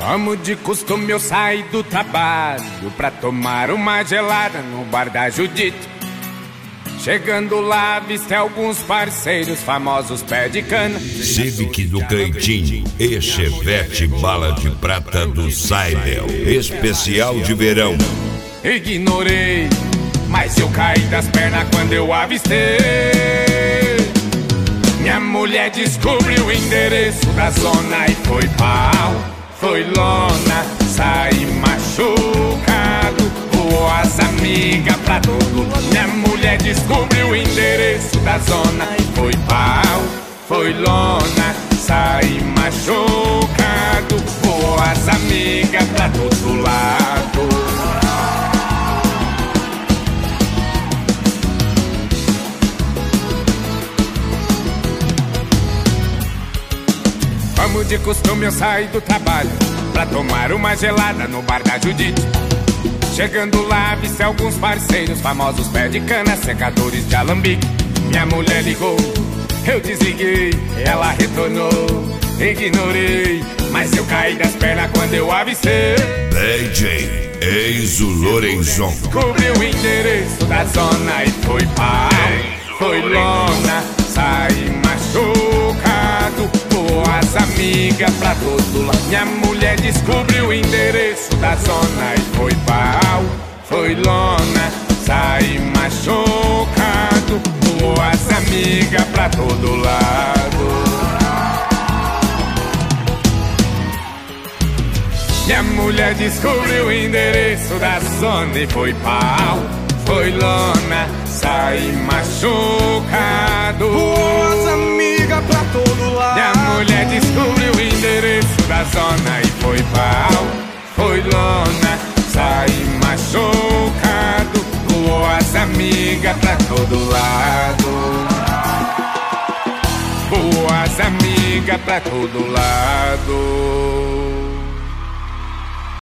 Como de costume eu saí do trabalho pra tomar uma gelada no bar da Judite. Chegando lá, avistei alguns parceiros famosos pé de cana. Civic do Cleitinho e Chevette bala de prata do Seidel, especial de verão. Ignorei, mas eu caí das pernas quando eu avistei. Minha mulher descobriu o endereço da zona e foi pau, foi lona, saí machucado, voou as amigas pra todo lado. Minha mulher descobriu o endereço da zona e foi pau, foi lona, saí machucado, voou as amigas pra todo lado. Como de costume eu saí do trabalho pra tomar uma gelada no bar da Judite. Chegando lá, avistei alguns parceiros famosos pé de cana, secadores de alambique. Minha mulher ligou, eu desliguei, ela retornou, ignorei, mas eu caí das pernas quando eu avistei. DJ, eis o Lorenzon. Descobriu o endereço da zona e foi pau, foi lona, saí machucado, voou as amigas pra todo lado. Minha mulher descobriu o endereço da zona e foi pau, foi lona, saí machucado, voou as amigas pra todo lado. Minha mulher descobriu o endereço da zona e foi pau, foi lona, saí machucado, voou as amigas pra todo lado. Minha mulher descobriu o endereço da zona e foi pau, foi lona, saí machucado, voou as amigas pra todo lado, voou as amigas pra todo lado.